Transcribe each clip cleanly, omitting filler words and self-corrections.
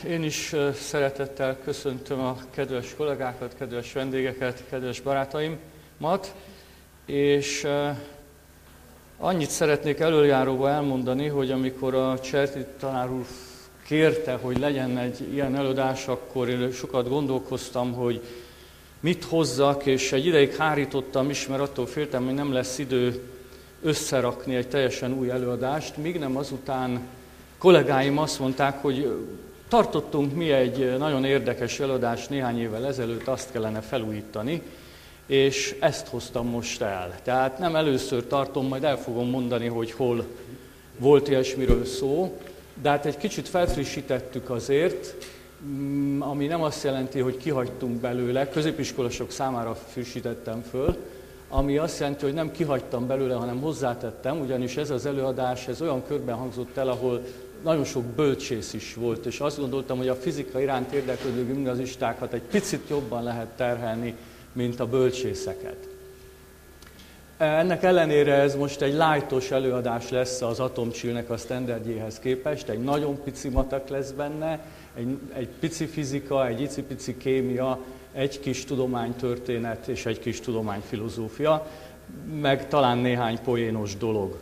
Én is szeretettel köszöntöm a kedves kollégákat, kedves vendégeket, kedves barátaimat, és annyit szeretnék előjáróba elmondani, hogy amikor a Cserti tanár úr kérte, hogy legyen egy ilyen előadás, akkor én sokat gondolkoztam, hogy mit hozzak, és egy ideig hárítottam is, mert attól féltem, hogy nem lesz idő összerakni egy teljesen új előadást, míg nem azután kollégáim azt mondták, hogy tartottunk mi egy nagyon érdekes előadást néhány évvel ezelőtt, azt kellene felújítani, és ezt hoztam most el. Tehát nem először tartom, majd el fogom mondani, hogy hol volt ilyesmiről szó, de hát egy kicsit felfrissítettük azért, ami nem azt jelenti, hogy kihagytunk belőle, középiskolasok számára frissítettem föl, ami azt jelenti, hogy nem kihagytam belőle, hanem hozzátettem, ugyanis ez az előadás ez olyan körben hangzott el, ahol nagyon sok bölcsész is volt, és azt gondoltam, hogy a fizika iránt érdeklődő gimnazistákat egy picit jobban lehet terhelni, mint a bölcsészeket. Ennek ellenére ez most egy lightos előadás lesz az atomcsillnek a standardjéhez képest, egy nagyon pici matek lesz benne, egy pici fizika, egy icipici kémia, egy kis tudománytörténet és egy kis tudományfilozófia, meg talán néhány poénos dolog.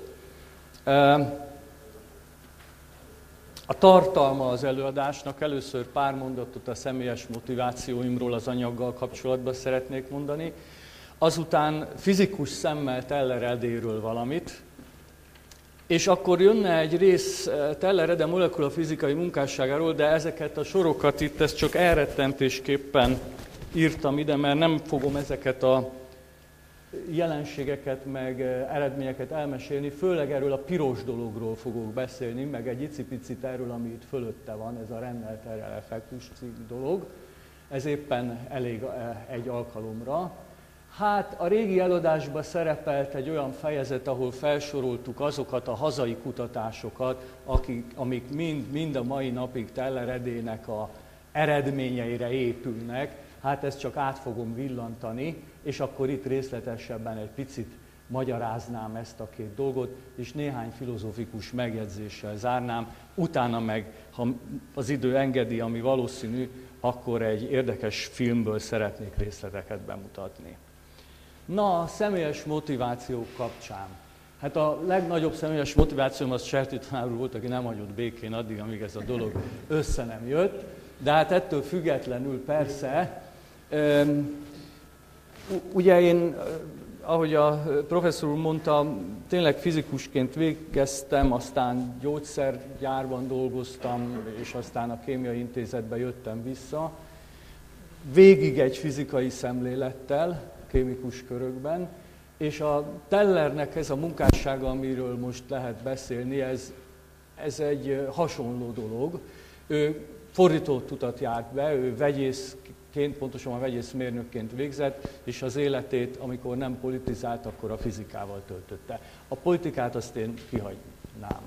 A tartalma az előadásnak, először pár mondatot a személyes motivációimról az anyaggal kapcsolatban szeretnék mondani, azután fizikus szemmel Teller Edéről valamit, és akkor jönne egy rész Teller Ede molekulafizikai munkásságáról, de ezeket a sorokat itt ezt csak elrettentésképpen írtam ide, mert nem fogom ezeket a jelenségeket, meg eredményeket elmesélni, főleg erről a piros dologról fogok beszélni, meg egy icipicit erről, ami itt fölötte van, ez a Rennell-Terrell effektus dolog. Ez éppen elég egy alkalomra. Hát a régi előadásban szerepelt egy olyan fejezet, ahol felsoroltuk azokat a hazai kutatásokat, amik mind a mai napig Teller Edének a eredményeire épülnek. Hát ezt csak át fogom villantani, és akkor itt részletesebben egy picit magyaráznám ezt a két dolgot, és néhány filozófikus megjegyzéssel zárnám, utána meg, ha az idő engedi, ami valószínű, akkor egy érdekes filmből szeretnék részleteket bemutatni. Na, a személyes motivációk kapcsán. Hát a legnagyobb személyes motivációm az Cserti tanár úr volt, aki nem hagyott békén addig, amíg ez a dolog össze nem jött, de hát ettől függetlenül persze, ugye én, ahogy a professzor úr mondta, tényleg fizikusként végeztem, aztán gyógyszergyárban dolgoztam, és aztán a kémiai intézetbe jöttem vissza. Végig egy fizikai szemlélettel, kémikus körökben, és a Tellernek ez a munkássága, amiről most lehet beszélni, ez egy hasonló dolog. Ő fordított utat járt be, ő vegyészként, pontosan a vegyészmérnökként végzett, és az életét, amikor nem politizált, akkor a fizikával töltötte. A politikát azt én kihagynám.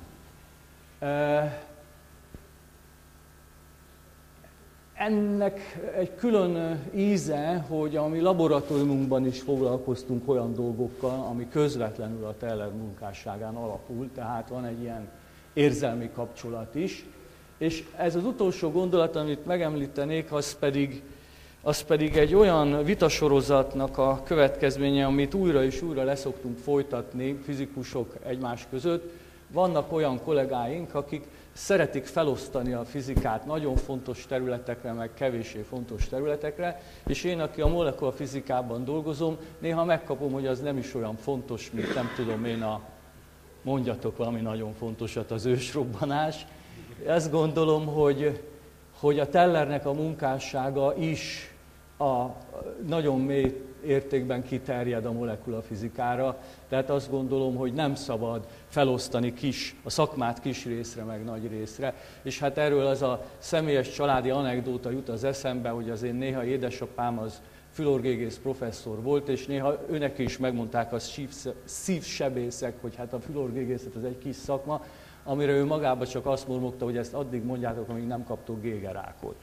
Ennek egy külön íze, hogy a mi laboratóriumunkban is foglalkoztunk olyan dolgokkal, ami közvetlenül a Teller munkásságán alapul, tehát van egy ilyen érzelmi kapcsolat is. És ez az utolsó gondolat, amit megemlítenék, az pedig egy olyan vitasorozatnak a következménye, amit újra és újra leszoktunk folytatni fizikusok egymás között. Vannak olyan kollégáink, akik szeretik felosztani a fizikát nagyon fontos területekre, meg kevéssé fontos területekre, és én, aki a molekulafizikában dolgozom, néha megkapom, hogy az nem is olyan fontos, mint nem tudom én mondjatok valami nagyon fontosat, az ősrobbanás. Azt gondolom, hogy a Tellernek a munkássága is nagyon mély értékben kiterjed a molekulafizikára, tehát azt gondolom, hogy nem szabad felosztani a szakmát kis részre, meg nagy részre. És hát erről az a személyes családi anekdóta jut az eszembe, hogy az én néha édesapám az fülorgégész professzor volt, és néha őnek is megmondták az szívsebészek, hogy hát a fülorgégészet az egy kis szakma, amire ő magában csak azt mormogta, hogy ezt addig mondjátok, amíg nem kaptok gégerákot.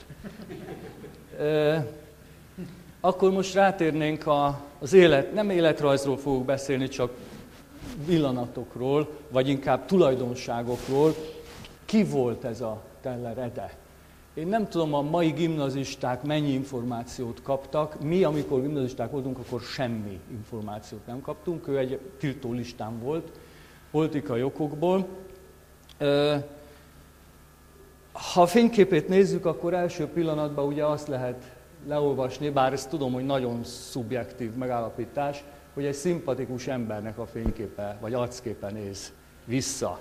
Akkor most rátérnénk az nem életrajzról fogok beszélni, csak villanatokról, vagy inkább tulajdonságokról. Ki volt ez a Teller Ede? Én nem tudom, a mai gimnazisták mennyi információt kaptak. Mi, amikor gimnazisták voltunk, akkor semmi információt nem kaptunk. Ő egy tiltó listán volt, politikai okokból. Ha a fényképét nézzük, akkor első pillanatban ugye azt lehet leolvasni, bár ezt tudom, hogy nagyon szubjektív megállapítás, hogy egy szimpatikus embernek a fényképe, vagy arcképe néz vissza.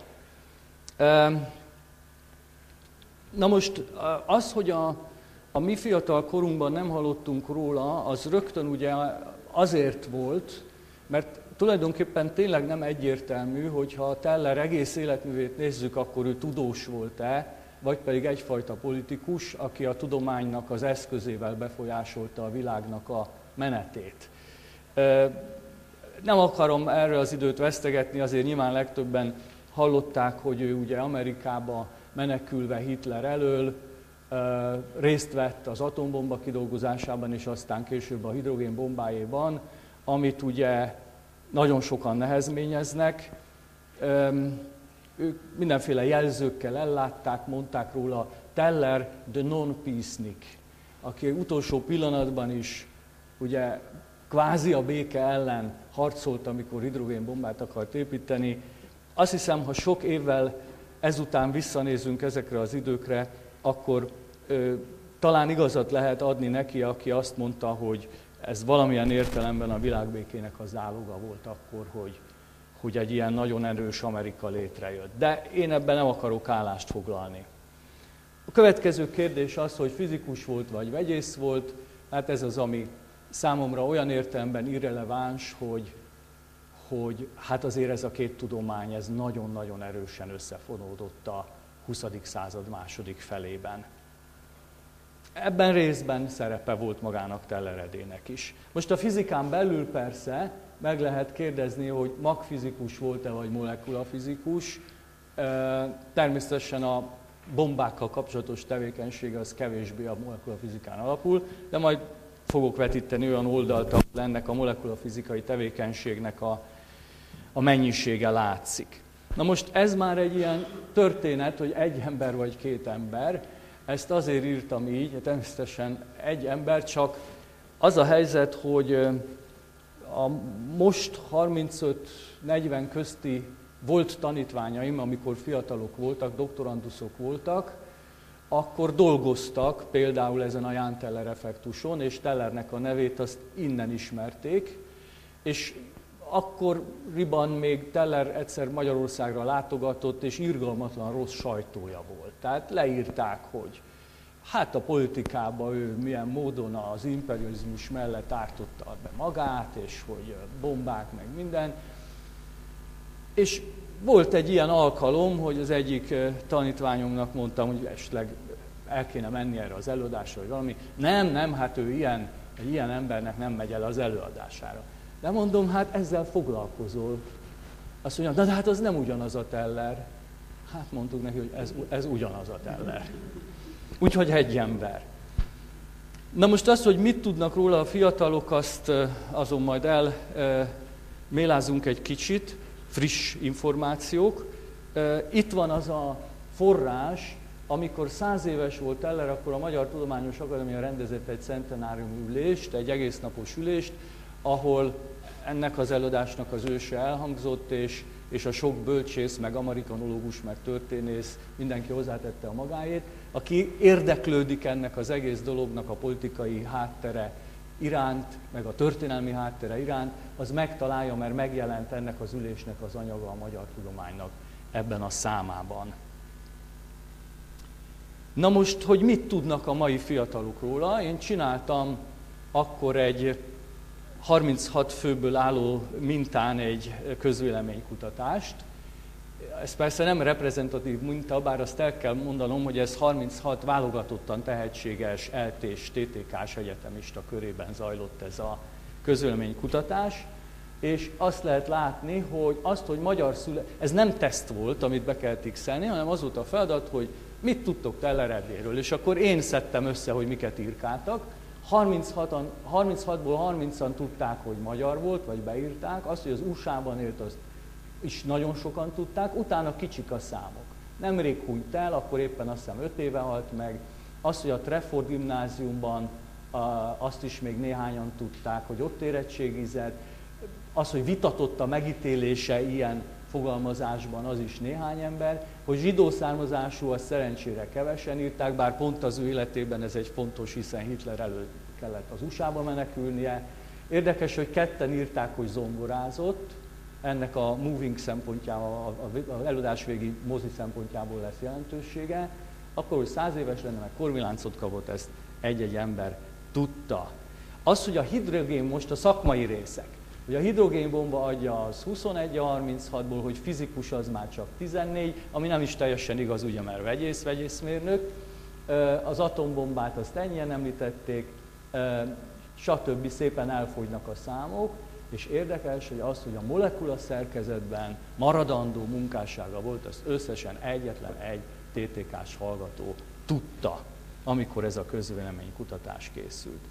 Na most az, hogy a mi fiatal korunkban nem hallottunk róla, az rögtön ugye azért volt, mert tulajdonképpen tényleg nem egyértelmű, hogyha a Teller egész életművét nézzük, akkor ő tudós volt-e, vagy pedig egyfajta politikus, aki a tudománynak az eszközével befolyásolta a világnak a menetét. Nem akarom erre az időt vesztegetni, azért nyilván legtöbben hallották, hogy ő ugye Amerikába menekülve Hitler elől részt vett az atombomba kidolgozásában, és aztán később a hidrogénbombájéban, amit ugye nagyon sokan nehezményeznek. Ők mindenféle jelzőkkel ellátták, mondták róla Teller the non-peacenik, aki utolsó pillanatban is ugye kvázi a béke ellen harcolt, amikor hidrogénbombát akart építeni. Azt hiszem, ha sok évvel ezután visszanézünk ezekre az időkre, akkor talán igazat lehet adni neki, aki azt mondta, hogy ez valamilyen értelemben a világbékének a záloga volt akkor, hogy egy ilyen nagyon erős Amerika létrejött. De én ebben nem akarok állást foglalni. A következő kérdés az, hogy fizikus volt vagy vegyész volt. Hát ez az, ami számomra olyan értelemben irreleváns, hogy hát azért ez a két tudomány, ez nagyon-nagyon erősen összefonódott a 20. század második felében. Ebben részben szerepe volt magának Teller-Edének is. Most a fizikán belül persze meg lehet kérdezni, hogy magfizikus volt-e vagy molekulafizikus. Természetesen a bombákkal kapcsolatos tevékenysége az kevésbé a molekulafizikán alapul, de majd fogok vetíteni olyan oldalt, ahol ennek a molekulafizikai tevékenységnek a mennyisége látszik. Na most ez már egy ilyen történet, hogy egy ember vagy két ember. Ezt azért írtam így, természetesen egy ember, csak az a helyzet, hogy a most 35-40 közti volt tanítványaim, amikor fiatalok voltak, doktoranduszok voltak, akkor dolgoztak például ezen a Jahn-Teller effektuson, és Tellernek a nevét azt innen ismerték, és akkoriban még Teller egyszer Magyarországra látogatott, és irgalmatlan rossz sajtója volt. Tehát leírták, hogy hát a politikában ő milyen módon az imperializmus mellett ártotta be magát, és hogy bombák, meg minden. És volt egy ilyen alkalom, hogy az egyik tanítványomnak mondtam, hogy esetleg el kéne menni erre az előadásra, vagy valami. Nem, hát ő egy ilyen embernek nem megy el az előadására. De mondom, hát ezzel foglalkozol. Azt mondja, de hát az nem ugyanaz a Teller. Hát mondtuk neki, hogy ez ugyanaz a Teller. Úgyhogy egy ember. Na most az, hogy mit tudnak róla a fiatalok, azt azon majd elmélázunk egy kicsit, friss információk. Itt van az a forrás, amikor 100 éves volt Teller, akkor a Magyar Tudományos Akadémia rendezett egy centenáriumi ülést, egy egésznapos ülést, ahol ennek az előadásnak az őse elhangzott, és a sok bölcsész, meg amerikanológus, meg történész, mindenki hozzátette a magáét. Aki érdeklődik ennek az egész dolognak a politikai háttere iránt, meg a történelmi háttere iránt, az megtalálja, mert megjelent ennek az ülésnek az anyaga a Magyar Tudománynak ebben a számában. Na most, hogy mit tudnak a mai fiatalok róla? Én csináltam akkor egy 36 főből álló mintán egy közvéleménykutatást. Ez persze nem reprezentatív minta, bár azt el kell mondanom, hogy ez 36 válogatottan tehetséges LT-s, TTK-s egyetemista körében zajlott ez a közvéleménykutatás, és azt lehet látni, hogy magyar ez nem teszt volt, amit be kell tixelni, hanem az volt a feladat, hogy mit tudtok Teller-Edéről, és akkor én szedtem össze, hogy miket írkáltak. 36-ból 30-an tudták, hogy magyar volt, vagy beírták. Azt, hogy az USA-ban élt, azt is nagyon sokan tudták. Utána kicsik a számok. Nemrég hunyt el, akkor éppen azt hiszem 5 éve halt meg. Az, hogy a Trafford gimnáziumban azt is még néhányan tudták, hogy ott érettségizett, az, hogy vitatott a megítélése ilyen fogalmazásban, az is néhány ember, hogy zsidó származású, azt szerencsére kevesen írták, bár pont az ő életében ez egy fontos, hiszen Hitler előtt kellett az USA-ba menekülnie. Érdekes, hogy ketten írták, hogy zongorázott, ennek a moving szempontjából, az előadás végi mozi szempontjából lesz jelentősége, akkor, hogy 100 éves lenne, meg korviláncot kapott, ezt egy-egy ember tudta. Az, hogy a hidrogén most a szakmai részek, hogy a hidrogénbomba adja az 21 a 36-ból, hogy fizikus az már csak 14, ami nem is teljesen igaz, ugye, mert vegyészmérnök, az atombombát azt ennyien említették, stb. Szépen elfogynak a számok, és érdekes, hogy az, hogy a molekula szerkezetben maradandó munkássága volt, azt összesen egyetlen egy TTK-s hallgató tudta, amikor ez a közvéleménykutatás készült.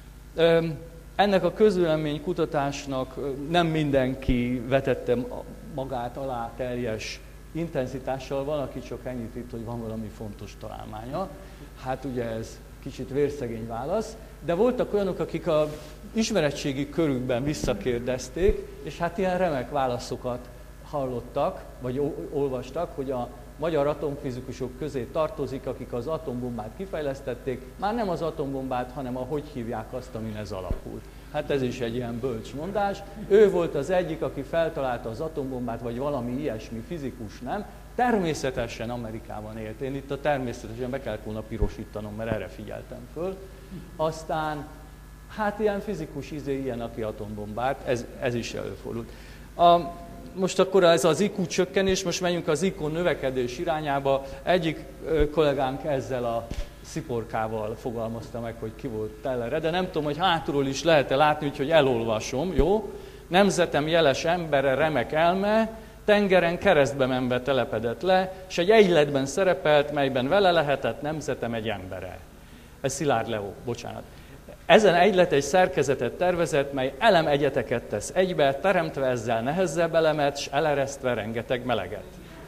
Ennek a közvéleménykutatásnak nem mindenki vetette magát alá teljes intenzitással, van, aki csak ennyit írt, hogy van valami fontos találmánya. Hát ugye ez kicsit vérszegény válasz, de voltak olyanok, akik a ismeretségi körükben visszakérdezték, és hát ilyen remek válaszokat hallottak, vagy olvastak, hogy a magyar atomfizikusok közé tartozik, akik az atombombát kifejlesztették, már nem az atombombát, hanem hogy hívják azt, amin ez alapul. Hát ez is egy ilyen bölcs mondás. Ő volt az egyik, aki feltalálta az atombombát, vagy valami ilyesmi, fizikus nem. Természetesen Amerikában élt. Én itt a természetesen be kellett volna pirosítanom, mert erre figyeltem föl. Aztán, hát ilyen fizikus ilyen, aki atombombát, ez is előfordult. Most akkor ez az IQ csökkenés, most menjünk az IQ növekedés irányába. Egyik kollégánk ezzel a sziporkával fogalmazta meg, hogy ki volt Tellerre, de nem tudom, hogy hátulról is lehet-e látni, úgyhogy elolvasom, jó? Nemzetem jeles embere, remek elme, tengeren keresztbe menve telepedett le, és egy egyletben szerepelt, melyben vele lehetett nemzetem egy embere. Ez Szilárd Leó, bocsánat. Ezen egylet egy szerkezetet tervezett, mely elemegyeteket tesz egybe, teremtve ezzel nehezebb elemet, s eleresztve rengeteg meleget.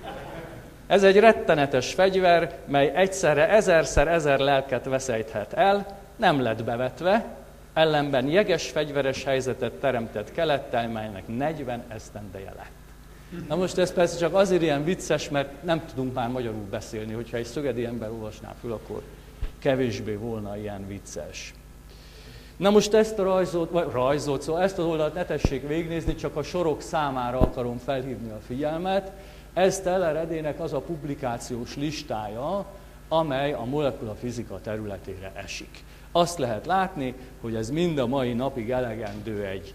Ez egy rettenetes fegyver, mely egyszerre ezerszer ezer lelket veszejthet el, nem lett bevetve, ellenben jeges fegyveres helyzetet teremtett kelettel, melynek 40 esztendeje lett. Na most ez persze csak azért ilyen vicces, mert nem tudunk már magyarul beszélni, hogyha egy szögedi ember olvasná föl, akkor kevésbé volna ilyen vicces. Na most ezt a rajzot, szóval ezt az oldalt ne tessék végignézni, csak a sorok számára akarom felhívni a figyelmet. Ez Teller Edének az a publikációs listája, amely a molekulafizika területére esik. Azt lehet látni, hogy ez mind a mai napig elegendő egy,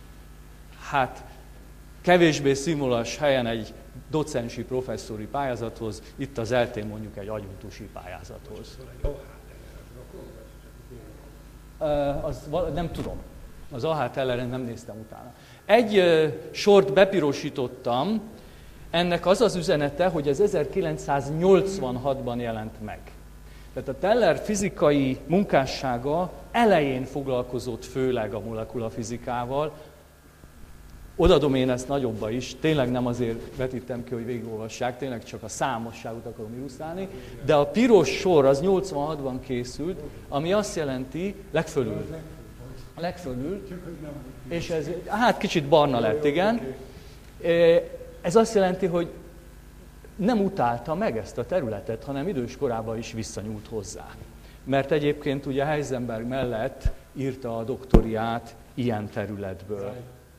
hát kevésbé színvonalas helyen egy docensi, professzori pályázathoz, itt az eltén mondjuk egy adjunktusi pályázathoz. Nem tudom. Az A.H. Telleren nem néztem utána. Egy sort bepirosítottam, ennek az az üzenete, hogy ez 1986-ban jelent meg. Tehát a Teller fizikai munkássága elején foglalkozott főleg a molekulafizikával. Odadom én ezt nagyobba is, tényleg nem azért vetítem ki, hogy végigolvassák, tényleg csak a számosságot akarom illusztrálni, de a piros sor az 86-ban készült, ami azt jelenti, legfölül, és ez, hát kicsit barna lett, igen. Ez azt jelenti, hogy nem utálta meg ezt a területet, hanem idős korában is visszanyúlt hozzá. Mert egyébként ugye Heisenberg mellett írta a doktoriát ilyen területből.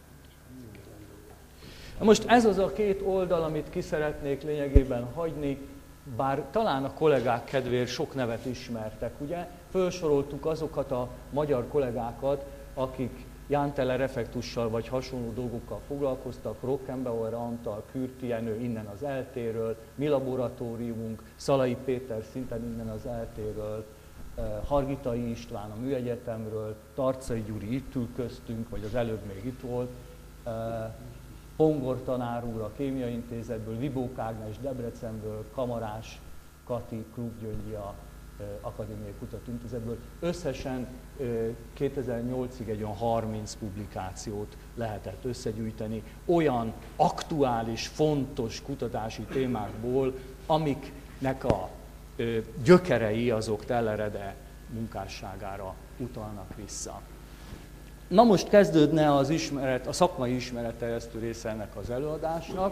Most ez az a két oldal, amit ki szeretnék lényegében hagyni, bár talán a kollégák kedvéért sok nevet ismertek, ugye? Felsoroltuk azokat a magyar kollégákat, akik Ján Teller effektussal vagy hasonló dolgokkal foglalkoztak, Rockenbauer Antal, Kürti Jenő innen az ELTE-ről, mi laboratóriumunk, Szalai Péter szintén innen az ELTE-ről, Hargitai István a Műegyetemről, Tarcai Gyuri itt ül köztünk, vagy az előbb még itt volt, Pongor tanár úr a Kémiai Intézetből, Vibók Ágnes Debrecenből, Kamarás Kati Klubgyöngyi a Akadémiai Kutatóintézetből. Összesen 2008-ig egy olyan 30 publikációt lehetett összegyűjteni, olyan aktuális, fontos kutatási témákból, amiknek a gyökerei azok Tellerede munkásságára utalnak vissza. Na most kezdődne a szakmai ismeretterjesztő része ennek az előadásnak.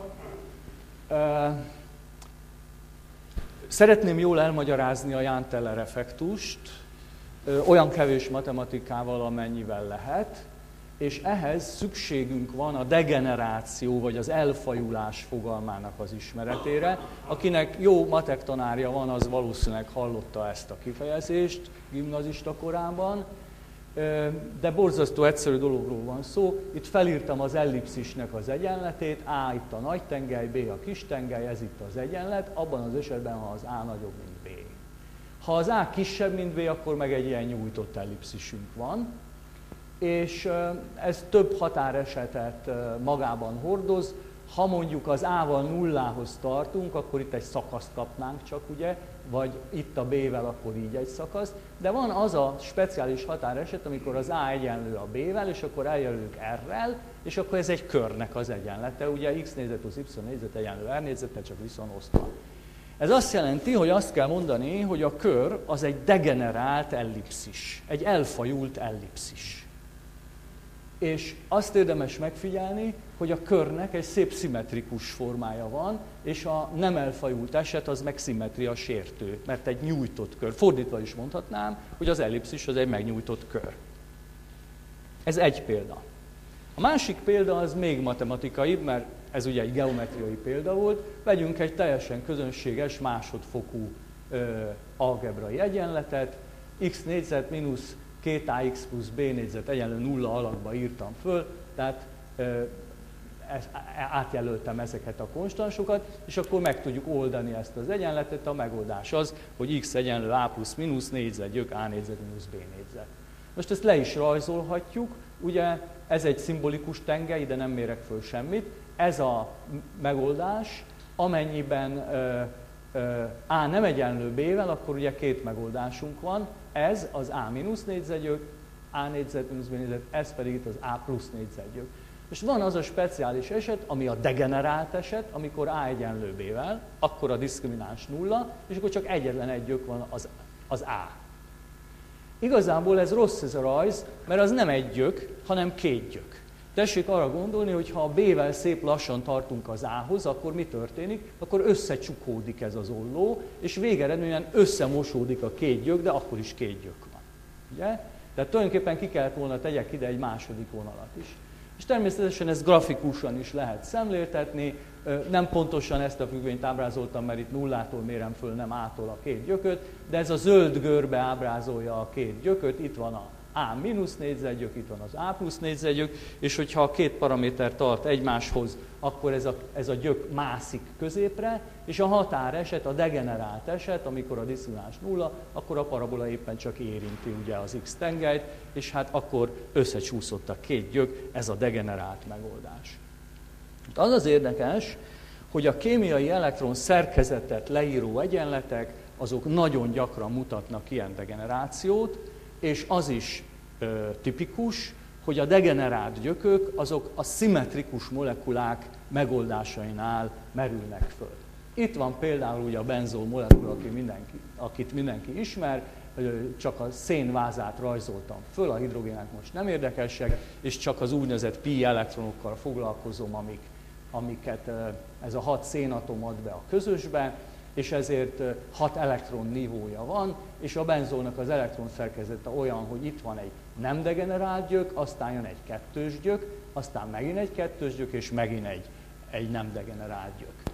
Szeretném jól elmagyarázni a Jahn-Teller effektust, olyan kevés matematikával, amennyivel lehet, és ehhez szükségünk van a degeneráció vagy az elfajulás fogalmának az ismeretére. Akinek jó matek tanárja van, az valószínűleg hallotta ezt a kifejezést gimnazista korában, de borzasztó egyszerű dologról van szó. Itt felírtam az ellipszisnek az egyenletét, A itt a nagy tengely, B a kis tengely, ez itt az egyenlet, abban az esetben, ha az A nagyobb, mint B. Ha az A kisebb, mint B, akkor meg egy ilyen nyújtott ellipszisünk van, és ez több határesetet magában hordoz. Ha mondjuk az A-val nullához tartunk, akkor itt egy szakaszt kapnánk csak, ugye, vagy itt a B-vel, akkor így egy szakaszt. De van az a speciális határeset, amikor az A egyenlő a B-vel, és akkor eljelölünk R-rel, és akkor ez egy körnek az egyenlete. Ugye x négyzet plusz y négyzet egyenlő R négyzettel, csak viszont osztva. Ez azt jelenti, hogy azt kell mondani, hogy a kör az egy degenerált ellipszis, egy elfajult ellipszis. És azt érdemes megfigyelni, hogy a körnek egy szép szimmetrikus formája van, és a nem elfajult eset az meg szimmetria sértő, mert egy nyújtott kör. Fordítva is mondhatnám, hogy az ellipszis az egy megnyújtott kör. Ez egy példa. A másik példa az még matematikaibb, mert ez ugye egy geometriai példa volt. Vegyünk egy teljesen közönséges másodfokú algebrai egyenletet, x négyzet mínusz 2ax plusz b négyzet egyenlő 0 alakba írtam föl, tehát átjelöltem ezeket a konstansokat, és akkor meg tudjuk oldani ezt az egyenletet. A megoldás az, hogy x egyenlő a plusz mínusz négyzet gyök a négyzet mínusz b négyzet. Most ezt le is rajzolhatjuk, ugye ez egy szimbolikus tengely, ide nem mérek föl semmit. Ez a megoldás, amennyiben A nem egyenlő B-vel, akkor ugye két megoldásunk van. Ez az A mínusz négyzetgyök, A négyzet mínusz B négyzet, ez pedig itt az A plusz négyzetgyök. És van az a speciális eset, ami a degenerált eset, amikor A egyenlő B-vel, akkor a diszkrimináns nulla, és akkor csak egyetlen egy gyök van, az A. Igazából ez rossz ez a rajz, mert az nem egy gyök, hanem két gyök. Tessék arra gondolni, hogy ha a B-vel szép lassan tartunk az A-hoz, akkor mi történik? Akkor összecsukódik ez az olló, és végeredményen összemosódik a két gyök, de akkor is két gyök van. Ugye? Tehát tulajdonképpen ki kellett volna tegyek ide egy második vonalat is. És természetesen ezt grafikusan is lehet szemléltetni, nem pontosan ezt a függvényt ábrázoltam, mert itt nullától mérem föl, nem A-tól a két gyököt, de ez a zöld görbe ábrázolja a két gyököt, itt van a A mínusz négyzetgyök, itt van az A plusz négyzetgyök, és hogyha a két paraméter tart egymáshoz, akkor ez a gyök mászik középre, és a határeset, a degenerált eset, amikor a diszkrimináns nulla, akkor a parabola éppen csak érinti ugye az x tengelyt, és hát akkor összecsúszott a két gyök, ez a degenerált megoldás. Az az érdekes, hogy a kémiai elektron szerkezetet leíró egyenletek, azok nagyon gyakran mutatnak ilyen degenerációt, és az is tipikus, hogy a degenerált gyökök azok a szimmetrikus molekulák megoldásainál merülnek föl. Itt van például ugye a benzol molekula, akit mindenki ismer, csak a szénvázát rajzoltam föl, a hidrogének most nem érdekesek, és csak az úgynevezett pi elektronokkal foglalkozom, amiket ez a 6 szénatom ad be a közösbe, és ezért 6 elektron nívója van, és a benzolnak az elektron szerkezete olyan, hogy itt van egy nem degenerált gyök, aztán jön egy kettős gyök, aztán megint egy kettős gyök, és megint egy nem degenerált gyök.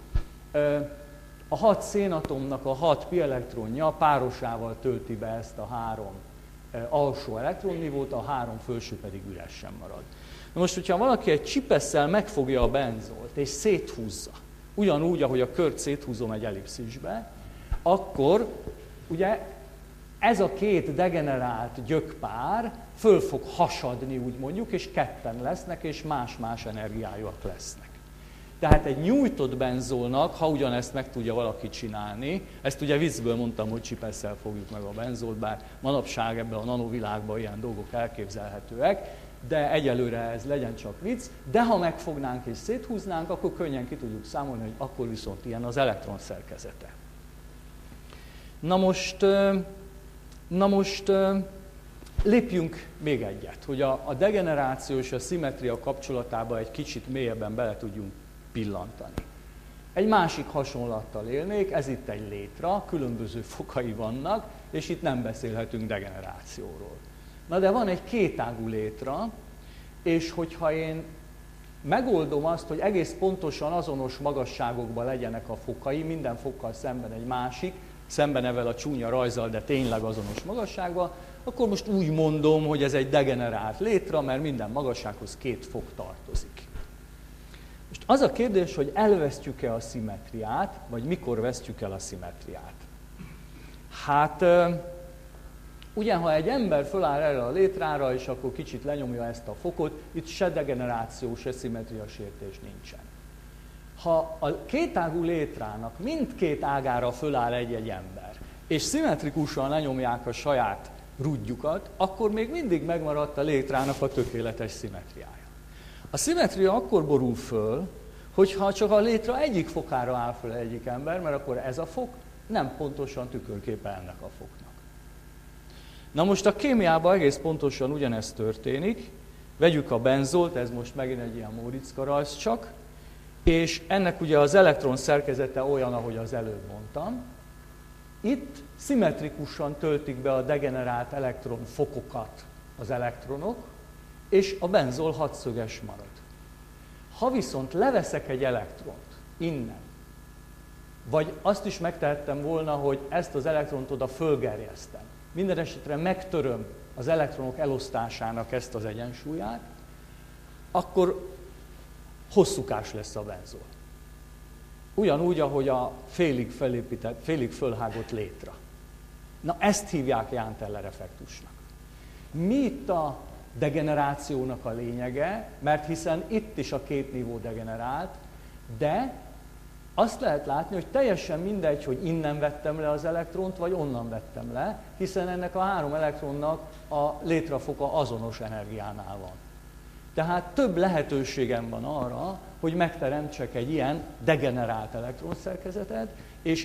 A 6 szénatomnak a 6 pi elektronja párosával tölti be ezt a 3 alsó elektronnívót, a 3 felső pedig üresen marad. Na most, hogyha valaki egy csipesszel megfogja a benzolt és széthúzza, ugyanúgy, ahogy a kört széthúzom egy ellipszisbe, akkor ugye ez a két degenerált gyökpár föl fog hasadni, úgy mondjuk, és ketten lesznek, és más-más energiájúak lesznek. Tehát egy nyújtott benzolnak, ha ugyanezt meg tudja valaki csinálni, ezt ugye viccből mondtam, hogy csipesszel fogjuk meg a benzolt, bár manapság ebben a nanovilágban ilyen dolgok elképzelhetőek, de egyelőre ez legyen csak vicc, de ha megfognánk és széthúznánk, akkor könnyen ki tudjuk számolni, hogy akkor viszont ilyen az elektron szerkezete. Na most lépjünk még egyet, hogy a degeneráció és a szimmetria kapcsolatába egy kicsit mélyebben bele tudjunk pillantani. Egy másik hasonlattal élnék, ez itt egy létra, különböző fokai vannak, és itt nem beszélhetünk degenerációról. Na de van egy kétágú létra, és hogyha én megoldom azt, hogy egész pontosan azonos magasságokban legyenek a fokai, minden fokkal szemben egy másik, szemben evel a csúnya rajzzal, de tényleg azonos magasságban, akkor most úgy mondom, hogy ez egy degenerált létra, mert minden magassághoz 2 fok tartozik. Most az a kérdés, hogy elvesztjük-e a szimmetriát, vagy mikor vesztjük el a szimmetriát. Hát, ugye, ha egy ember föláll erre a létrára, és akkor kicsit lenyomja ezt a fokot, itt se degeneráció, se szimmetria sértés nincsen. Ha a kétágú létrának mindkét ágára föláll egy-egy ember, és szimmetrikusan lenyomják a saját rudjukat, akkor még mindig megmaradt a létrának a tökéletes szimmetriája. A szimmetria akkor borul föl, hogyha csak a létra egyik fokára áll föl egyik ember, mert akkor ez a fok nem pontosan tükörképe ennek a foknak. Na most a kémiában egész pontosan ugyanezt történik. Vegyük a benzolt, ez most megint egy ilyen Móriczka rajz csak, és ennek ugye az elektron szerkezete olyan, ahogy az előbb mondtam. Itt szimmetrikusan töltik be a degenerált elektronfokokat az elektronok, és a benzol hatszöges marad. Ha viszont leveszek egy elektront innen, vagy azt is megtehettem volna, hogy ezt az elektront oda fölgerjesztem, minden esetre megtöröm az elektronok elosztásának ezt az egyensúlyát, akkor hosszúkás lesz a benzol. Ugyanúgy, ahogy a félig fölhágott létra. Na ezt hívják Jahn-Teller effektusnak. Mi itt a degenerációnak a lényege, mert hiszen itt is a 2 nívó degenerált, de azt lehet látni, hogy teljesen mindegy, hogy innen vettem le az elektront, vagy onnan vettem le, hiszen ennek a 3 elektronnak a létrafoka azonos energiánál van. Tehát több lehetőségem van arra, hogy megteremtsek egy ilyen degenerált elektronszerkezetet, és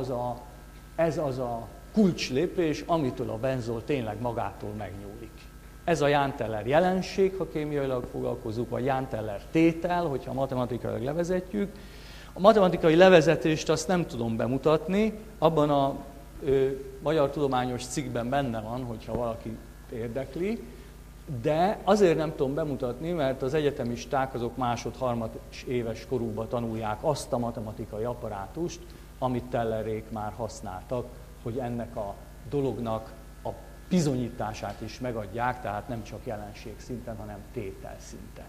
ez az a kulcslépés, amitől a benzol tényleg magától megnyúlik. Ez a Jahn-Teller jelenség, ha kémiailag foglalkozunk, vagy Jahn-Teller tétel, hogyha matematikailag levezetjük. A matematikai levezetést azt nem tudom bemutatni, abban a magyar tudományos cikkben benne van, hogyha valaki érdekli, de azért nem tudom bemutatni, mert az egyetemisták azok másod-harmad éves korúban tanulják azt a matematikai apparátust, amit Tellerék már használtak, hogy ennek a dolognak a bizonyítását is megadják, tehát nem csak jelenség szinten, hanem tétel szinten.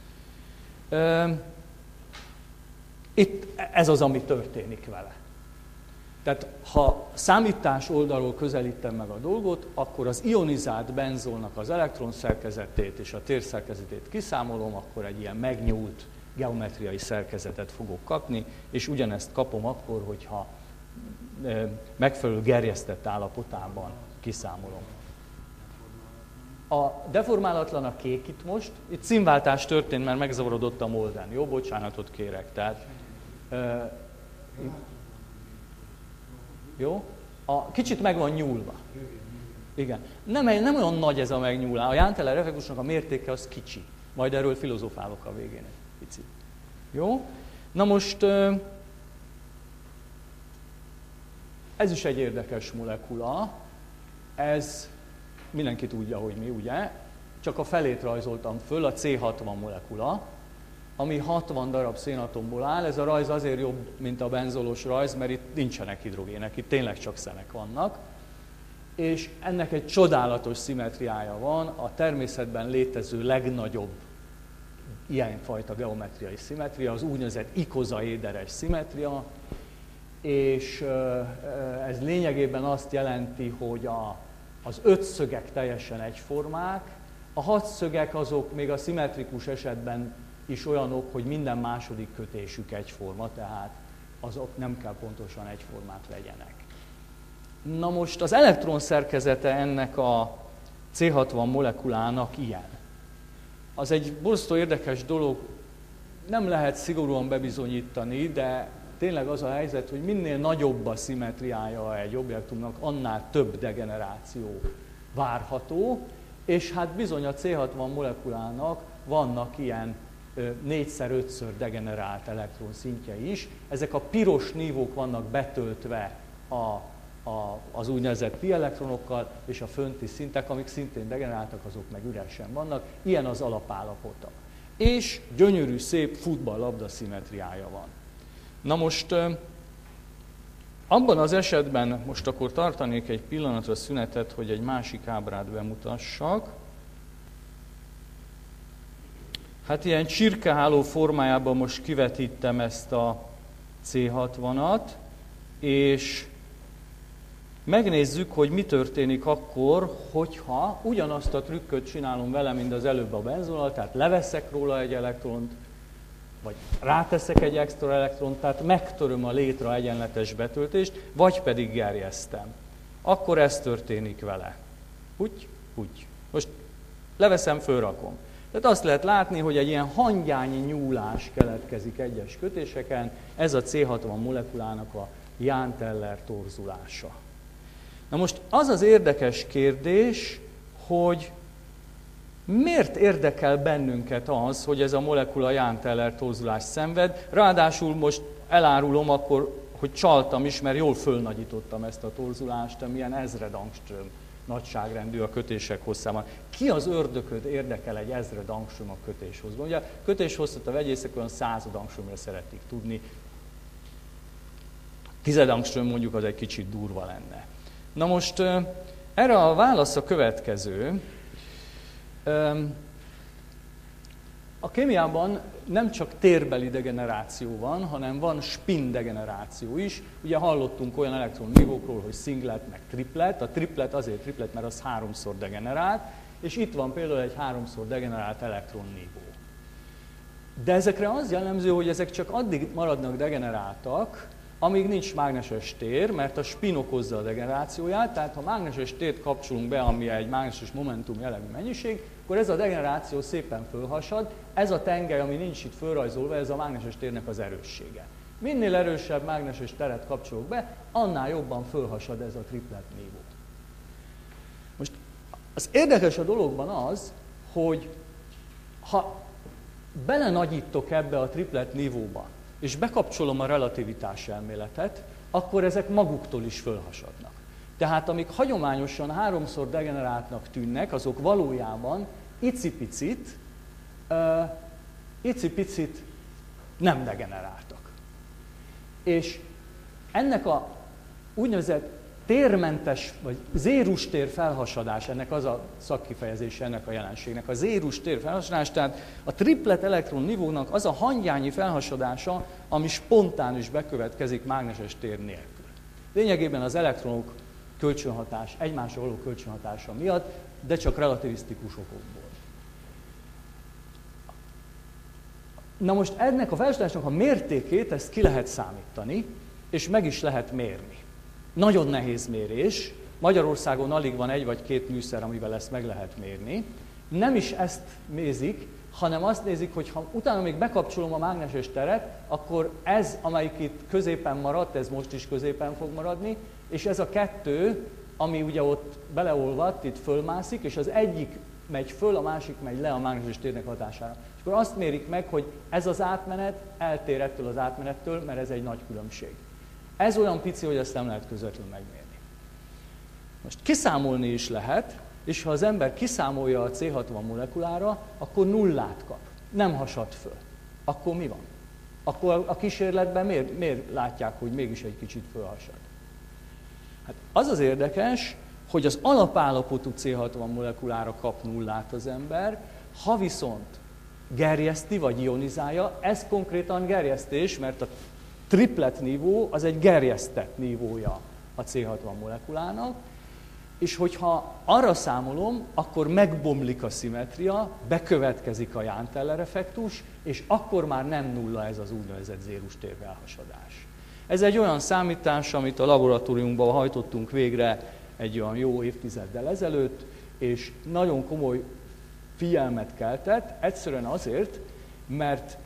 Itt ez az, ami történik vele. Tehát ha számítás oldalról közelítem meg a dolgot, akkor az ionizált benzolnak az elektronszerkezetét és a térszerkezetét kiszámolom, akkor egy ilyen megnyúlt geometriai szerkezetet fogok kapni, és ugyanezt kapom akkor, hogyha megfelelő gerjesztett állapotában kiszámolom. A deformálatlan a kék itt most. Itt színváltás történt, mert megzavarodott a molden. Jó, bocsánatot kérek. Tehát, jó? Kicsit meg van nyúlva. Igen. Nem olyan nagy ez a megnyúlás. A Jahn-Teller effektusnak a mértéke az kicsi. Majd erről filozofálok a végén egy picit. Jó? Na most ez is egy érdekes molekula. Ez mindenki tudja, hogy mi, ugye? Csak a felét rajzoltam föl, a C60 molekula, ami 60 darab szénatomból áll. Ez a rajz azért jobb, mint a benzolos rajz, mert itt nincsenek hidrogének, itt tényleg csak szenek vannak. És ennek egy csodálatos szimmetriája van, a természetben létező legnagyobb ilyenfajta geometriai szimmetria, az úgynevezett ikozaéderes szimmetria, és ez lényegében azt jelenti, hogy az 5 szögek teljesen egyformák, a 6 szögek azok még a szimmetrikus esetben is olyanok, hogy minden második kötésük egyforma, tehát azok nem kell pontosan egyformák legyenek. Na most az elektron szerkezete ennek a C60 molekulának ilyen. Az egy borzasztó érdekes dolog, nem lehet szigorúan bebizonyítani, de tényleg az a helyzet, hogy minél nagyobb a szimmetriája egy objektumnak, annál több degeneráció várható, és hát bizony a C60 molekulának vannak ilyen 4x5-ször degenerált elektron szintjei is. Ezek a piros nívók vannak betöltve az úgynevezett pi elektronokkal, és a fönti szintek, amik szintén degeneráltak, azok meg üresen vannak. Ilyen az alapállapota. És gyönyörű, szép futballlabda szimmetriája van. Na most abban az esetben most akkor tartanék egy pillanatra szünetet, hogy egy másik ábrát bemutassak. Hát ilyen csirkeháló formájában most kivetítem ezt a C60-at, és megnézzük, hogy mi történik akkor, hogyha ugyanazt a trükköt csinálom vele, mint az előbb a benzonnal, tehát leveszek róla egy elektront, vagy ráteszek egy extra elektront, tehát megtöröm a létre egyenletes betöltést, vagy pedig gerjesztem. Akkor ez történik vele. Úgy. Most leveszem, fölrakom. Tehát azt lehet látni, hogy egy ilyen hangyányi nyúlás keletkezik egyes kötéseken, ez a C60 molekulának a Jahn-Teller torzulása. Na most az az érdekes kérdés, hogy miért érdekel bennünket az, hogy ez a molekula Jahn-Teller torzulást szenved, ráadásul most elárulom akkor, hogy csaltam is, mert jól fölnagyítottam ezt a torzulást, amilyen 1000 angström nagyságrendű a kötések hosszában. Ki az ördököd érdekel egy 1000 angström a kötéshosszban? Ugye a kötéshosszat a vegyészek olyan 100 angströmre szeretik tudni. 10 angström mondjuk az egy kicsit durva lenne. Na most erre a válasz a következő. A kémiában nem csak térbeli degeneráció van, hanem van spin degeneráció is. Ugye hallottunk olyan elektronnívókról, hogy singlet, meg triplet. A triplet azért triplet, mert az 3-szor degenerált, és itt van például egy 3-szor degenerált elektronnívó. De ezekre az jellemző, hogy ezek csak addig maradnak degeneráltak, amíg nincs mágneses tér, mert a spin okozza a degenerációját, tehát ha mágneses tért kapcsolunk be, ami egy mágneses momentum jellegű mennyiség, akkor ez a degeneráció szépen fölhasad, ez a tengely, ami nincs itt fölrajzolva, ez a mágneses térnek az erőssége. Minél erősebb mágneses teret kapcsolok be, annál jobban fölhasad ez a triplet nívó. Most az érdekes a dologban az, hogy ha belenagyítok ebbe a triplet nívóba, és bekapcsolom a relativitás elméletet, akkor ezek maguktól is fölhasadnak. Tehát amik hagyományosan 3-szor degeneráltnak tűnnek, azok valójában icipicit nem degeneráltak. És ennek a úgynevezett térmentes, vagy zérus tér felhasadás, ennek az a szakkifejezése ennek a jelenségnek, a zérus tér felhasadás, tehát a triplet elektron nívónak az a hangyányi felhasadása, ami spontán is bekövetkezik mágneses tér nélkül. Lényegében az elektronok kölcsönhatás, egymásra való kölcsönhatása miatt, de csak relativisztikus okokból. Na most ennek a felhasadásnak a mértékét, ezt ki lehet számítani, és meg is lehet mérni. Nagyon nehéz mérés. Magyarországon alig van 1 vagy 2 műszer, amivel ezt meg lehet mérni. Nem is ezt nézik, hanem azt nézik, hogy ha utána még bekapcsolom a mágneses teret, akkor ez, amelyik itt középen maradt, ez most is középen fog maradni, és ez a 2, ami ugye ott beleolvadt, itt fölmászik, és az egyik megy föl, a másik megy le a mágneses térnek hatására. És akkor azt mérik meg, hogy ez az átmenet eltér ettől az átmenettől, mert ez egy nagy különbség. Ez olyan pici, hogy ezt nem lehet közvetlenül megmérni. Most kiszámolni is lehet, és ha az ember kiszámolja a C60 molekulára, akkor 0 kap. Nem hasad föl. Akkor mi van? Akkor a kísérletben miért látják, hogy mégis egy kicsit fölhasad? Hát az az érdekes, hogy az alapállapotú C60 molekulára kap 0 az ember, ha viszont gerjeszti vagy ionizálja, ez konkrétan gerjesztés, mert a triplet nívó az egy gerjesztett nívója a C60 molekulának, és hogyha arra számolom, akkor megbomlik a szimmetria, bekövetkezik a Jahn-Teller effektus, és akkor már nem 0 ez az úgynevezett zérus térfelhasadás. Ez egy olyan számítás, amit a laboratóriumban hajtottunk végre egy olyan jó évtizeddel ezelőtt, és nagyon komoly figyelmet keltett, egyszerűen azért, mert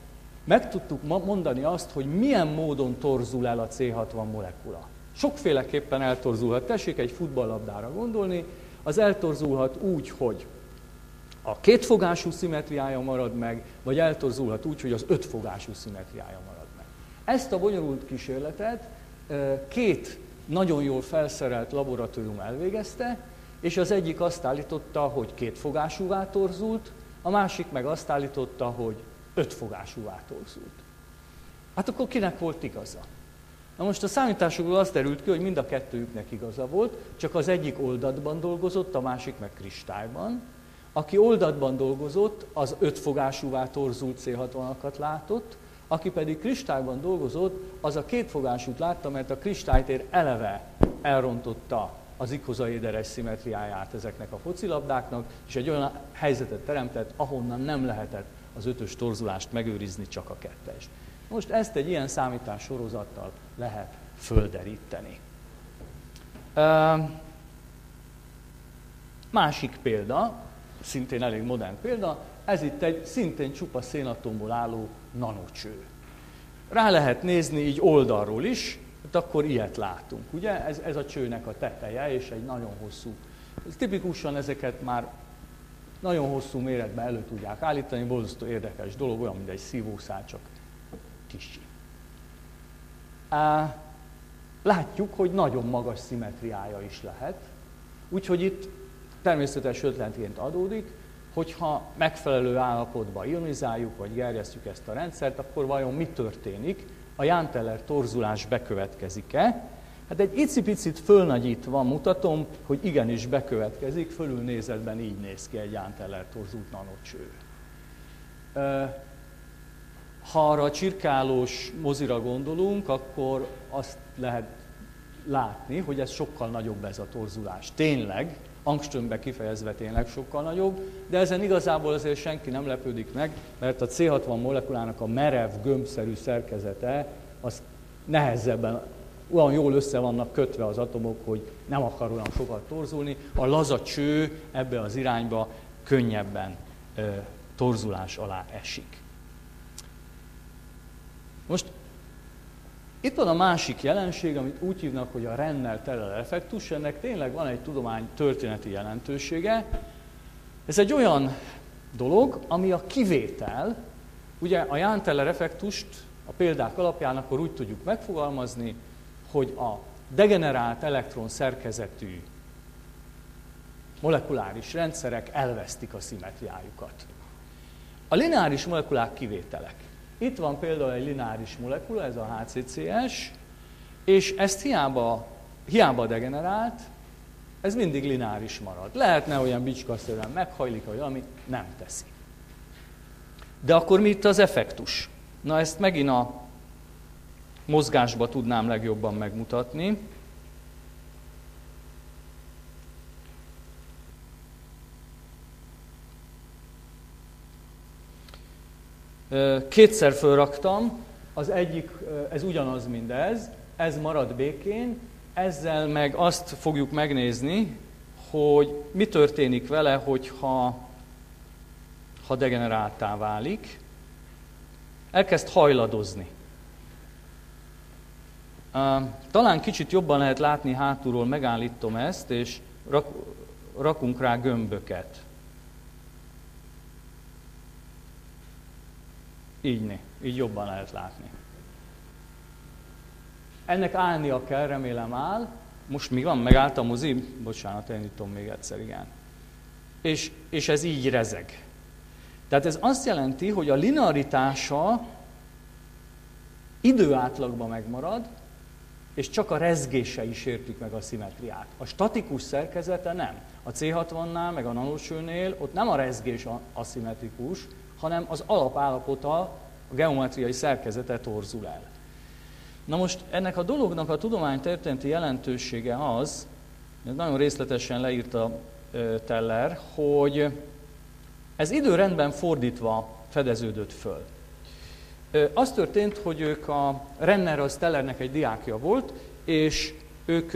meg tudtuk mondani azt, hogy milyen módon torzul el a C60 molekula. Sokféleképpen eltorzulhat. Tessék egy futballlabdára gondolni, az eltorzulhat úgy, hogy a kétfogású szimmetriája marad meg, vagy eltorzulhat úgy, hogy az ötfogású szimmetriája marad meg. Ezt a bonyolult kísérletet két nagyon jól felszerelt laboratórium elvégezte, és az egyik azt állította, hogy kétfogásúvá torzult, a másik meg azt állította, hogy ötfogásúvá torzult. Hát akkor kinek volt igaza? Na most a számításokból azt derült ki, hogy mind a kettőjüknek igaza volt, csak az egyik oldatban dolgozott, a másik meg kristályban. Aki oldatban dolgozott, az ötfogásúvá torzult C60-akat látott, aki pedig kristályban dolgozott, az a kétfogásút látta, mert a kristálytér eleve elrontotta az ikozaéderes szimmetriáját ezeknek a focilabdáknak, és egy olyan helyzetet teremtett, ahonnan nem lehetett az ötös torzulást megőrizni, csak a kettest. Most ezt egy ilyen számítás sorozattal lehet földeríteni. Másik példa, szintén elég modern példa, ez itt egy szintén csupa szénatomból álló nanocső. Rá lehet nézni így oldalról is, hát akkor ilyet látunk. Ugye? Ez a csőnek a teteje, és egy nagyon hosszú. Ez tipikusan ezeket már nagyon hosszú méretben elő tudják állítani, borzasztó érdekes dolog, olyan, mint egy szívószál, csak kicsi. Látjuk, hogy nagyon magas szimmetriája is lehet, úgyhogy itt természetes ötletként adódik, hogyha megfelelő állapotban ionizáljuk, vagy gerjesztjük ezt a rendszert, akkor vajon mi történik? A Jahn-Teller torzulás bekövetkezik-e? Hát egy icipicit fölnagyítva mutatom, hogy igenis bekövetkezik, fölülnézetben így néz ki egy Jahn-Teller torzult nanocső. Ha arra a csirkálós mozira gondolunk, akkor azt lehet látni, hogy ez sokkal nagyobb ez a torzulás. Tényleg, angströmbe kifejezve tényleg sokkal nagyobb, de ezen igazából azért senki nem lepődik meg, mert a C60 molekulának a merev, gömbszerű szerkezete, az nehezebben, olyan jól össze vannak kötve az atomok, hogy nem akar olyan sokat torzulni. A laza cső ebbe az irányba könnyebben torzulás alá esik. Most itt van a másik jelenség, amit úgy hívnak, hogy a Renner-Teller effektus, ennek tényleg van egy tudománytörténeti jelentősége. Ez egy olyan dolog, ami a kivétel, ugye a Jahn-Teller effektust a példák alapján akkor úgy tudjuk megfogalmazni, hogy a degenerált elektron szerkezetű molekuláris rendszerek elvesztik a szimmetriájukat. A lineáris molekulák kivételek. Itt van például egy lineáris molekula, ez a HCCS, és ezt hiába degenerált, ez mindig lineáris marad. Lehetne olyan bicskaszerűen meghajlik, vagy valami, nem teszi. De akkor mi itt az effektus? Na ezt megint a mozgásba tudnám legjobban megmutatni. Kétszer fölraktam, az egyik, ez ugyanaz, mint ez marad békén, ezzel meg azt fogjuk megnézni, hogy mi történik vele, hogyha degeneráltá válik. Elkezd hajladozni. Talán kicsit jobban lehet látni hátulról, megállítom ezt, és rakunk rá gömböket. Így jobban lehet látni. Ennek állnia kell, remélem áll. Most mi van? Megállt a mozi? Bocsánat, elindítom még egyszer, igen. És ez így rezeg. Tehát ez azt jelenti, hogy a linearitása időátlagban megmarad, és csak a rezgései sértik meg a szimmetriát. A statikus szerkezete nem. A C60-nál, meg a nanocsőnél ott nem a rezgés aszimmetrikus, hanem az alapállapota, a geometriai szerkezete torzul el. Na most ennek a dolognak a tudománytörténeti jelentősége az, ez nagyon részletesen leírta Teller, hogy ez időrendben fordítva fedeződött föl. Az történt, hogy ők a Renner az Tellernek egy diákja volt, és ők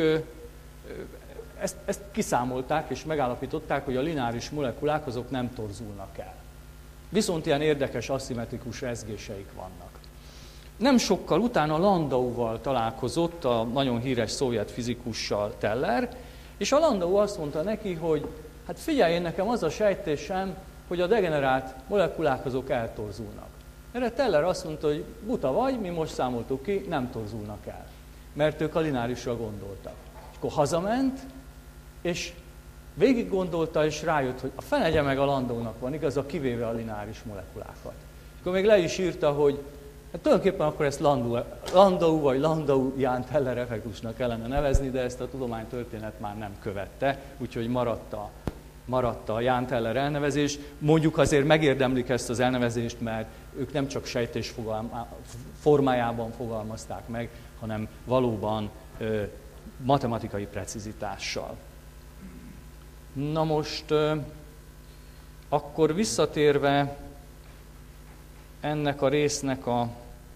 ezt kiszámolták és megállapították, hogy a lineáris molekulák azok nem torzulnak el. Viszont ilyen érdekes, aszimmetrikus rezgéseik vannak. Nem sokkal utána Landauval találkozott, a nagyon híres szovjet fizikussal Teller, és a Landau azt mondta neki, hogy hát figyelj, én nekem az a sejtésem, hogy a degenerált molekulák azok eltorzulnak. Erre Teller azt mondta, hogy buta vagy, mi most számoltuk ki, nem torzulnak el. Mert ők a lineárisra gondoltak. És akkor hazament, és végig gondolta, és rájött, hogy a fenegye meg a Landaunak van igaza, kivéve a lineáris molekulákat. És akkor még le is írta, hogy hát tulajdonképpen akkor ezt Landau vagy Landau-Jahn-Teller effektusnak kellene nevezni, de ezt a tudománytörténet már nem követte, úgyhogy maradt a Jahn-Teller elnevezés. Mondjuk azért megérdemlik ezt az elnevezést, mert ők nem csak sejtés formájában fogalmazták meg, hanem valóban matematikai precizitással. Na most, akkor visszatérve ennek a résznek a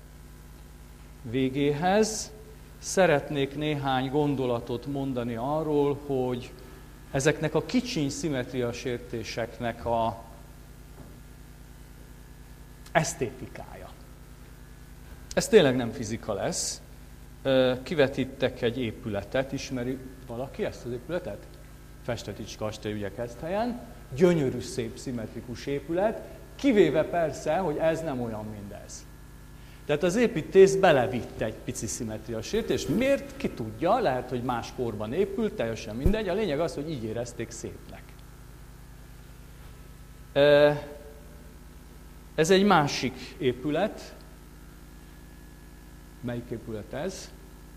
végéhez, szeretnék néhány gondolatot mondani arról, hogy ezeknek a kicsiny szimmetriasértéseknek a esztétikája. Ez tényleg nem fizika lesz. Kivetítek egy épületet, ismeri valaki ezt az épületet? Festetics kastély ugye Keszthelyen. Gyönyörű, szép, szimmetrikus épület, kivéve persze, hogy ez nem olyan, mint ez. Tehát az építész belevitte egy pici szimmetriasértést. Miért? Ki tudja, lehet, hogy más korban épült, teljesen mindegy. A lényeg az, hogy így érezték szépnek. Ez egy másik épület. Melyik épület ez?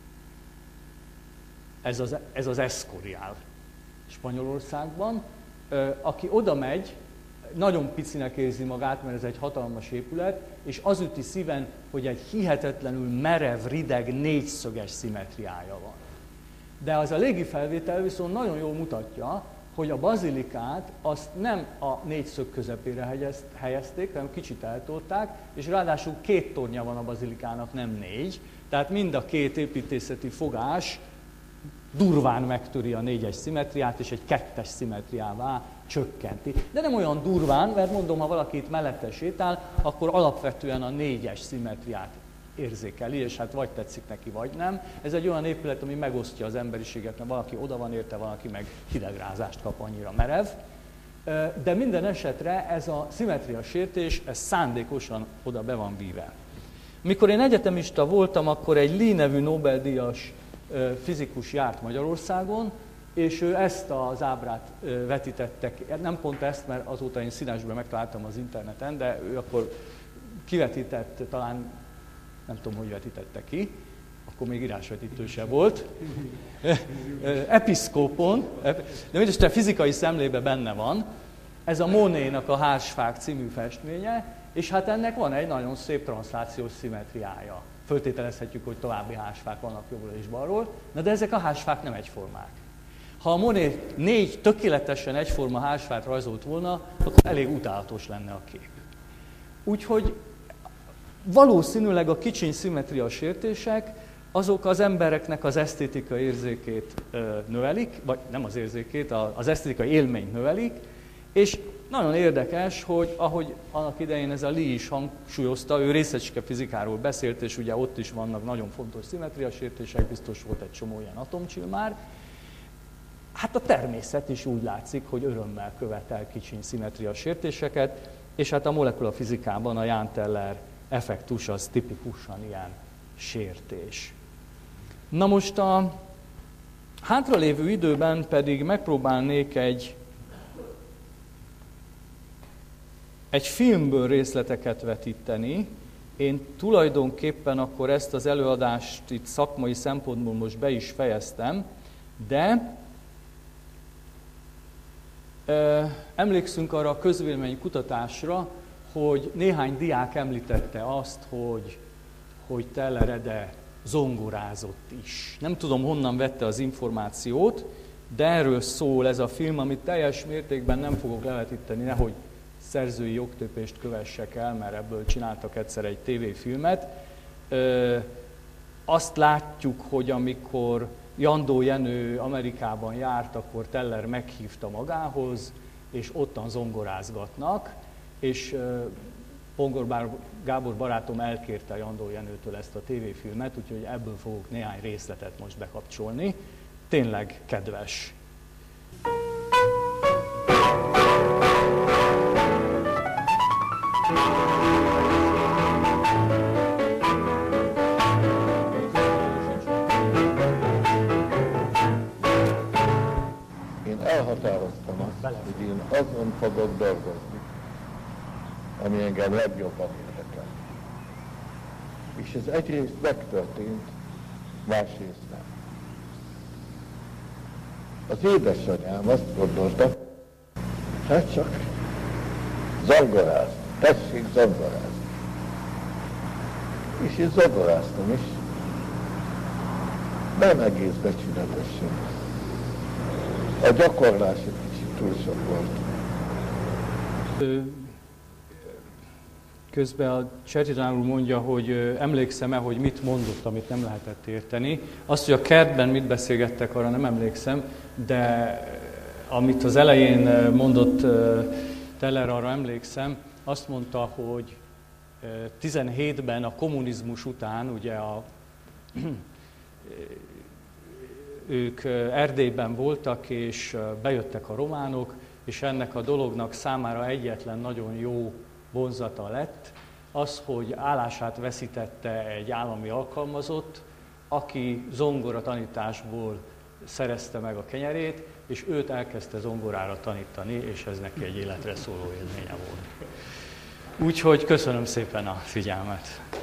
Ez az Escorial Spanyolországban. Aki oda megy, nagyon picinek érzi magát, mert ez egy hatalmas épület, és az üti szíven, hogy egy hihetetlenül merev, rideg, négyszöges szimmetriája van. De az a légifelvétel viszont nagyon jól mutatja, hogy a bazilikát azt nem a négyszög közepére helyezték, hanem kicsit eltolták, és ráadásul 2 tornya van a bazilikának, nem 4. Tehát mind a 2 építészeti fogás durván megtöri a 4-es szimmetriát, és egy 2-es szimmetriává csökkenti. De nem olyan durván, mert mondom, ha valaki itt mellette sétál, akkor alapvetően a 4-es szimmetriát érzékeli, és hát vagy tetszik neki, vagy nem. Ez egy olyan épület, ami megosztja az emberiséget, mert valaki oda van érte, valaki meg hidegrázást kap, annyira merev. De minden esetre ez a szimmetriasértés, ez szándékosan oda be van víve. Mikor én egyetemista voltam, akkor egy Lee nevű Nobel-díjas fizikus járt Magyarországon, és ő ezt az ábrát vetítettek, nem pont ezt, mert azóta én színesben megtaláltam az interneten, de ő akkor kivetített, talán nem tudom, hogy vetítette ki, akkor még írásvetítő se volt, episzkópon, de mindesetre fizikai szemlében benne van, ez a Monet-nak a Hársfák című festménye, és hát ennek van egy nagyon szép transzlációs szimmetriája. Föltételezhetjük, hogy további hársfák vannak jobbról és balról, de ezek a hársfák nem egyformák. Ha a Monet 4 tökéletesen egyforma hársfát rajzolt volna, akkor elég utálatos lenne a kép. Úgyhogy valószínűleg a kicsiny szimmetriasértések azok az embereknek az esztétikai érzékét növelik, vagy nem az érzékét, az esztétikai élményt növelik, és nagyon érdekes, hogy ahogy annak idején ez a Lee is hangsúlyozta, ő részecske fizikáról beszélt, és ugye ott is vannak nagyon fontos szimmetriasértések, biztos volt egy csomó ilyen atomcsill már. Hát a természet is úgy látszik, hogy örömmel követel kicsiny szimmetriasértéseket, és hát a molekulafizikában a Jahn-Teller effektus az tipikusan ilyen sértés. Na most a hátralévő időben pedig megpróbálnék egy filmből részleteket vetíteni. Én tulajdonképpen akkor ezt az előadást itt szakmai szempontból most be is fejeztem, de emlékszünk arra a közvélemény kutatásra, hogy néhány diák említette azt, hogy Teller Ede zongorázott is. Nem tudom, honnan vette az információt, de erről szól ez a film, amit teljes mértékben nem fogok levetíteni, nehogy szerzői jogtépést kövessek el, mert ebből csináltak egyszer egy tévéfilmet. Azt látjuk, hogy amikor Jandó Jenő Amerikában járt, akkor Teller meghívta magához, és ottan zongorázgatnak, és Pongor Gábor barátom elkérte Jandó Jenőtől ezt a tévéfilmet, úgyhogy ebből fogok néhány részletet most bekapcsolni. Tényleg kedves. Én elhatároztam azt, hogy én azon fogok dolgozni, ami engem legjobban érdekel. És ez egyrészt megtörtént, másrészt nem. Az édesanyám azt gondolta, hát csak zongorázni, tessék zongorázni. És én zongoráztam is, nem egész becsületesen. A gyakorlás egy kicsit túl sok volt. Közben a Csertitán úr mondja, hogy emlékszem-e, hogy mit mondott, amit nem lehetett érteni. Azt, hogy a kertben mit beszélgettek, arra nem emlékszem, de amit az elején mondott Teller, arra emlékszem. Azt mondta, hogy 17-ben a kommunizmus után, ugye ők Erdélyben voltak, és bejöttek a románok, és ennek a dolognak számára egyetlen nagyon jó vonzata lett az, hogy állását veszítette egy állami alkalmazott, aki zongora tanításból szerezte meg a kenyerét, és őt elkezdte zongorára tanítani, és ez neki egy életre szóló élménye volt. Úgyhogy köszönöm szépen a figyelmet!